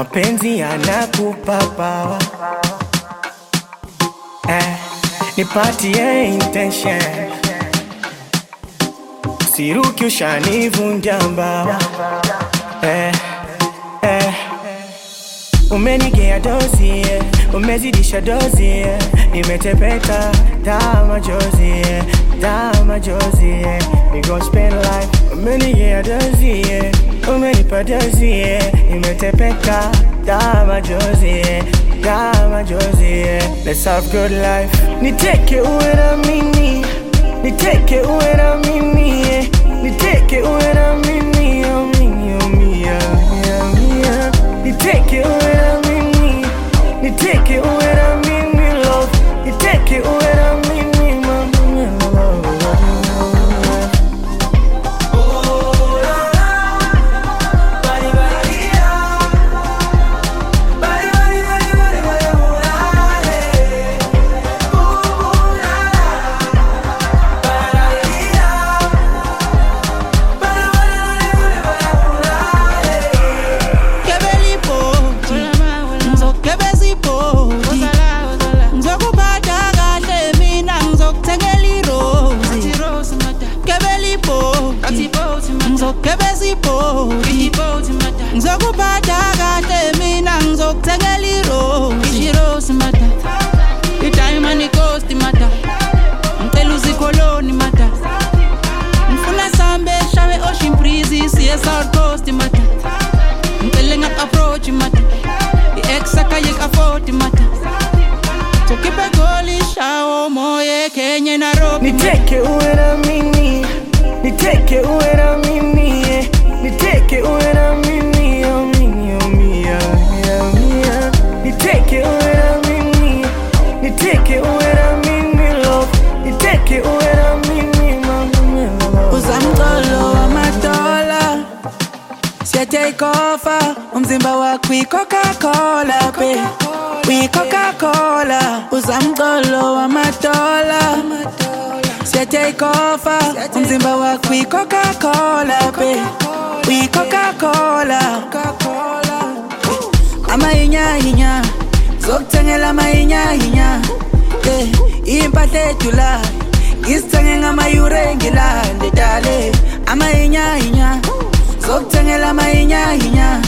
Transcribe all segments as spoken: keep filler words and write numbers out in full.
mapenzi yanakupa power. Eh, nipatie intention, siruki ushanivunja mbawa. Eh, eh, umenigea dozi, yeah. Umezidisha dozi, yeah. Nimetepeta dama jozi, yeah. Dama jozi, yeah. We gon' spend life. Umenigea dozi, yeah. Umenipa dozi, yeah. Nimetepeta dama jozi, yeah. Dama jozi, yeah. Let's have good life. Niteke uwe na mimi, niteke uwe na mimi, yeah. Niteke uwe na mimi, oh mimi, oh mimi, oh mimi, oh. Niteke uwe na mimi, niteke uwe na mimi, love. Niteke uwe na mimi, mama, love. Ngizokuphatha kahle mina ngizokuthengela irose irose mata idiamond coast mata ngicela uzikholoni mata ngifuna sambe shawe ocean breeze siye south coast mata ngicela ngak approach mata i-ex akaye afford mata tokipe goli shawo moye Kenya Nairobi niteke uwe na mimi niteke uwe na mimi yeah. Niteke uwe na mimi, oh mimi, oh mimi, oh mimi. Niteke uwe na mimi, niteke uwe na mimi, love. Niteke uwe na mimi, mama. Uzamtolo wa matola, siya take over. Umzimba wako i Coca-Cola, pe. We Coca-Cola. Uzamtolo wa matola, siya take over. Umzimba wako i Coca-Cola, pe. We Coca-Cola, Coca-Cola. Ama inya inya, zokuthengela ama inya inya. Eh, impathe July, ngisithengela ama yure ngilande dale. Ama inya inya, zokuthengela ama inya inya.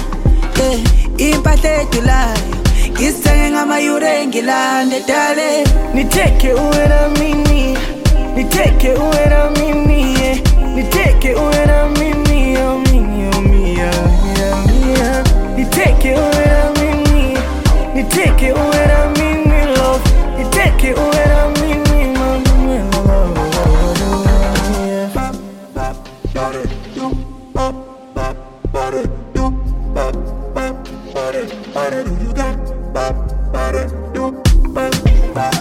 Eh, impathe July, ngisithengela ama yure ngilande dale. Niteke uwe na mimi, niteke uwe na mimi, yeah. Niteke uwe na mimi, oh mimi, oh mimi, oh mimi. Niteke uwe na mimi, niteke uwe na mimi, love. Niteke uwe na mimi, mama, love.